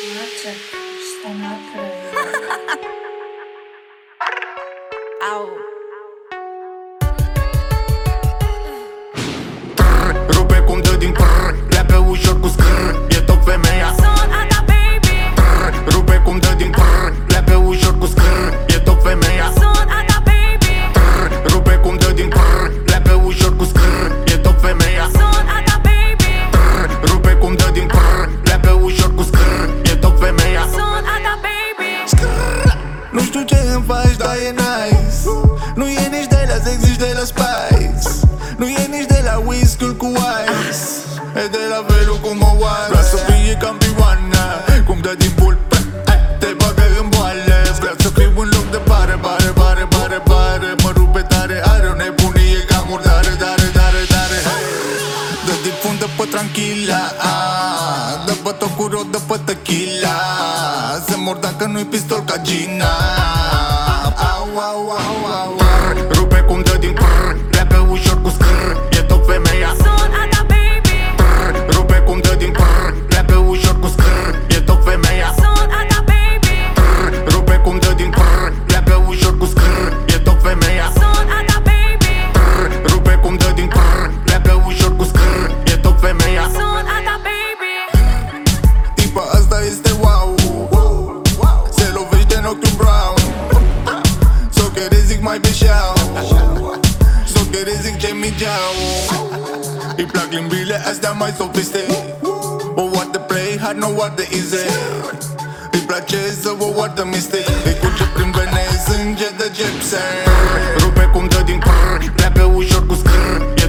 Maciek, to nagraj. Au. Rupe cum dă din prr, pleacă ușor cu scr, e tot femeia. Sunt a ta, baby. Rupe cum dă din prr, pleacă ușor cu scr, e tot femeia. Sunt a ta, baby. Rupe cum dă din prr, pleacă ușor cu scr, e tot femeia. Sunt a ta, baby. Rupe cum dă din prr, pleacă ușor cu scr, e tot femeia. Sunt a ta, baby. Nu știu ce îmi faci, dar e nice. Nu e nici de la sex, nici de la spice. Nu e nici de la whisky cu ice. E de la felul cum o oare. Vrea să fie campioană, cum dă din pul, te bagă în boale. Vrea să fiu în loc de pare, pare, pare, pare, pare. Mă rupe tare, are o nebunie ca murdare, dare, dare, dare. Dă din fund, dă pe tranquila, dă pe tocuro, dă pe tequila. Se mor dacă nu-i pistol ca Gina. Au, au, au, au, au. Rupe cum dă din prr, pleacă ușor cu scr, e tot femeia. Sunt a ta, baby. Rupe cum dă din prr, pleacă ușor cu scr, e tot femeia. Sunt a ta, baby. Rupe cum dă din prr, pleacă ușor cu scr, e tot femeia. Sunt a ta, baby. Rupe cum dă din prr, pleacă ușor cu scr, e tot femeia. Sunt a ta, baby. Tipa asta este wow. Se lovește în ochiul brown. So care zic mai beșeau. So care zic ce mi-geau. Îi plac limbile astea mai sofiste. O oartă play hard, nu oartă easy. Îi place să o oartă mistake. Îi curge prin vene, sânge de gypsy. Rupe cum dă din prr, pleacă ușor cu scr,